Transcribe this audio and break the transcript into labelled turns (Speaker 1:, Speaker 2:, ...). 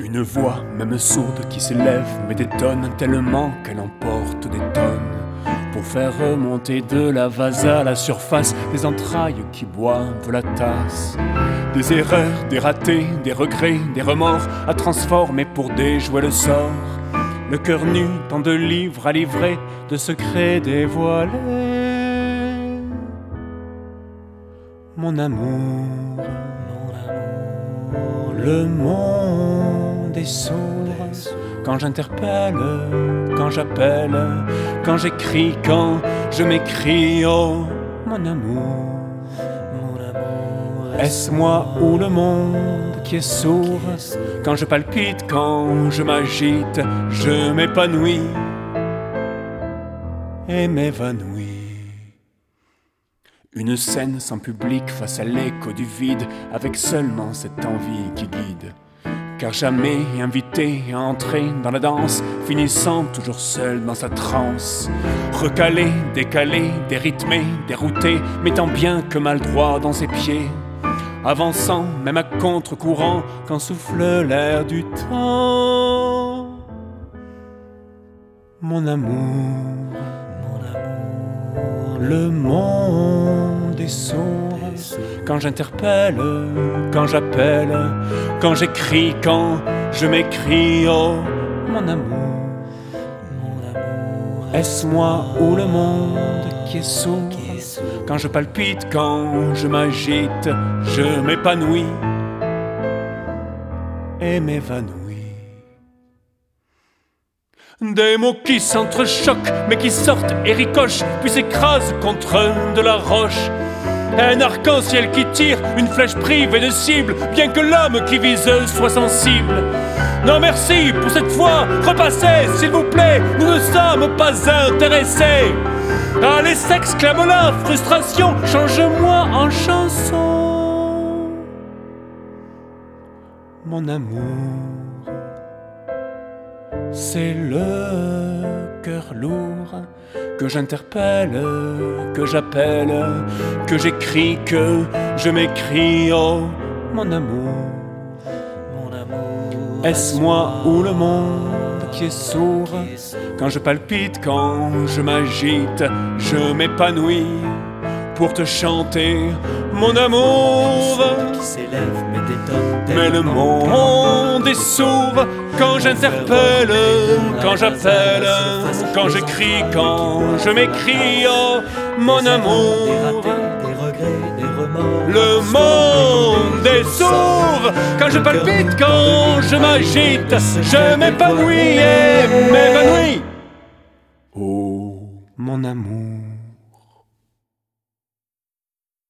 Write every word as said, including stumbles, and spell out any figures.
Speaker 1: Une voix, même sourde, qui s'élève, mais détonne tellement qu'elle emporte des tonnes. Pour faire remonter de la vase à la surface des entrailles qui boivent la tasse. Des erreurs, des ratés, des regrets, des remords à transformer pour déjouer le sort. Le cœur nu, tant de livres à livrer, de secrets dévoilés. Mon amour, mon amour, le monde est sourd quand j'interpelle, quand j'appelle, quand j'écris, quand je m'écris. Oh, mon amour, mon amour, est-ce moi ou le monde qui est sourd? Quand je palpite, quand je m'agite, je m'épanouis et m'évanouis. Une scène sans public face à l'écho du vide, avec seulement cette envie qui guide. Car jamais invité à entrer dans la danse, finissant toujours seul dans sa transe. Recalé, décalé, dérythmé, dérouté, mettant bien que mal droit dans ses pieds. Avançant, même à contre-courant, quand souffle l'air du temps. Mon amour, mon amour, le monde est sourd quand j'interpelle, quand j'appelle, quand j'écris, quand je m'écris. Oh, mon amour, mon amour, est-ce moi ou le monde qui est sourd? Quand je palpite, quand je m'agite, je m'épanouis et m'évanouis. Des mots qui s'entrechoquent, mais qui sortent et ricochent, puis s'écrasent contre de la roche. Un arc-en-ciel qui tire, une flèche privée de cible, bien que l'homme qui vise soit sensible. Non merci, pour cette fois, repassez, s'il vous plaît, nous ne sommes pas intéressés. Allez, s'exclame la frustration, change-moi en chanson. Mon amour, c'est le cœur lourd que j'interpelle, que j'appelle, que j'écris, que je m'écris. Oh, mon amour, mon amour, est-ce moi ou le monde qui est sourd? Quand je palpite, quand je m'agite, je m'épanouis pour te chanter, mon amour.
Speaker 2: Qui s'élève mais détonne.
Speaker 1: Mais le monde est sourd quand j'interpelle, quand j'appelle, quand j'écris, quand je m'écris. Oh, mon amour,
Speaker 2: des ratés, des regrets, des remords.
Speaker 1: le monde est sourd quand je palpite, quand je m'agite, je m'épanouis et m'évanouis. Oh, mon amour.